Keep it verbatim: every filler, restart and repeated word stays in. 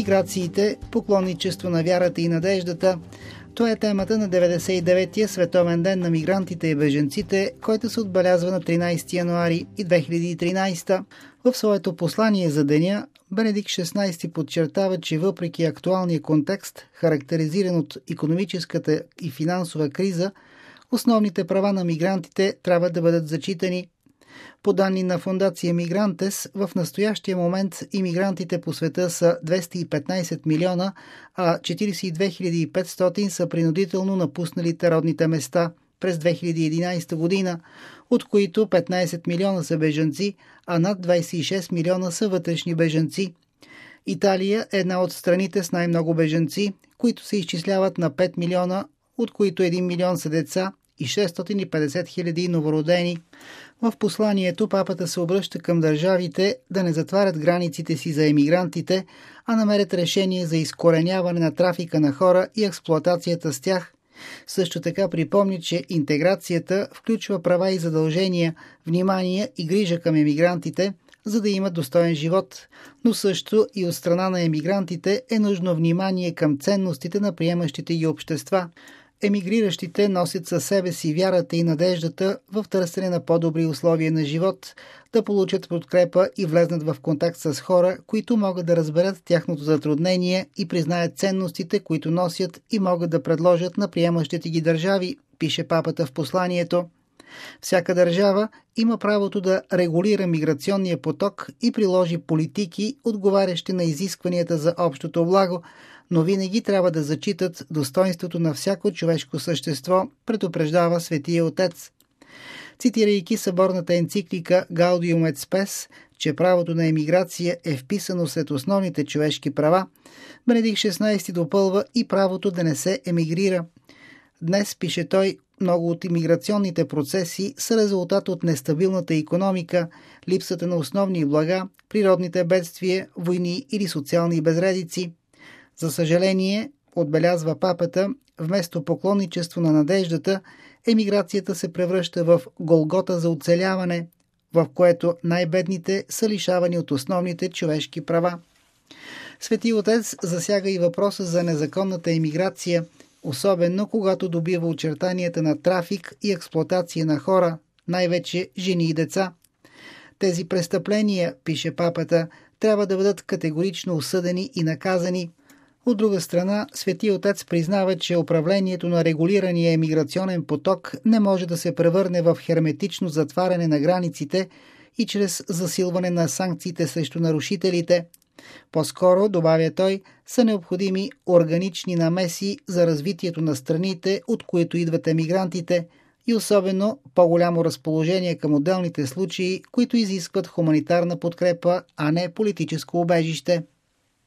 Миграциите, поклонничество на вярата и надеждата. Това е темата на деветдесет и деветия Световен ден на мигрантите и бежанците, който се отбелязва на тринадесети януари две хиляди и тринадесета. В своето послание за деня Бенедикт шестнадесети подчертава, че въпреки актуалния контекст, характеризиран от икономическата и финансова криза, основните права на мигрантите трябва да бъдат зачитани. По данни на фондация Мигрантес, в настоящия момент имигрантите по света са двеста и петнадесет милиона, а четиридесет и две хиляди и петстотин са принудително напусналите родните места през две хиляди и единадесета година, от които петнадесет милиона са бежанци, а над двадесет и шест милиона са вътрешни бежанци. Италия е една от страните с най-много бежанци, които се изчисляват на пет милиона, от които един милион са деца и шестстотин и петдесет хиляди новородени. В посланието папата се обръща към държавите да не затварят границите си за емигрантите, а намерят решение за изкореняване на трафика на хора и експлоатацията с тях. Също така припомни, че интеграцията включва права и задължения, внимание и грижа към емигрантите, за да имат достоен живот, но също и от страна на емигрантите е нужно внимание към ценностите на приемащите ги общества. Емигриращите носят със себе си вярата и надеждата в търсене на по-добри условия на живот, да получат подкрепа и влезнат в контакт с хора, които могат да разберат тяхното затруднение и признаят ценностите, които носят и могат да предложат на приемащите ги държави, пише папата в посланието. Всяка държава има правото да регулира миграционния поток и приложи политики, отговарящи на изискванията за общото благо, но винаги трябва да зачитат достоинството на всяко човешко същество, предупреждава Светия Отец. Цитирайки съборната енциклика Gaudium et Spes, че правото на емиграция е вписано сред основните човешки права, Бенедикт шестнадесети допълва и правото да не се емигрира. Днес, пише той, много от имиграционните процеси са резултат от нестабилната икономика, липсата на основни блага, природните бедствия, войни или социални безредици. За съжаление, отбелязва папата, вместо поклонничество на надеждата, емиграцията се превръща в голгота за оцеляване, в което най-бедните са лишавани от основните човешки права. Свети Отец засяга и въпроса за незаконната емиграция, особено когато добива очертанията на трафик и експлоатация на хора, най-вече жени и деца. Тези престъпления, пише папата, трябва да бъдат категорично осъдени и наказани. От друга страна, Свети Отец признава, че управлението на регулирания емиграционен поток не може да се превърне в херметично затваряне на границите и чрез засилване на санкциите срещу нарушителите. По-скоро, добавя той, са необходими органични намеси за развитието на страните, от които идват емигрантите, и особено по-голямо разположение към отделните случаи, които изискват хуманитарна подкрепа, а не политическо убежище.